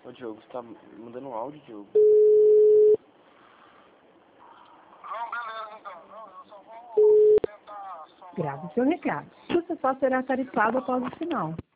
Ô Diogo, você tá mandando um áudio, Diogo? Não, beleza então. Não, eu só vou tentar somar. Grave seu recado. Você só será tarifado após o sinal.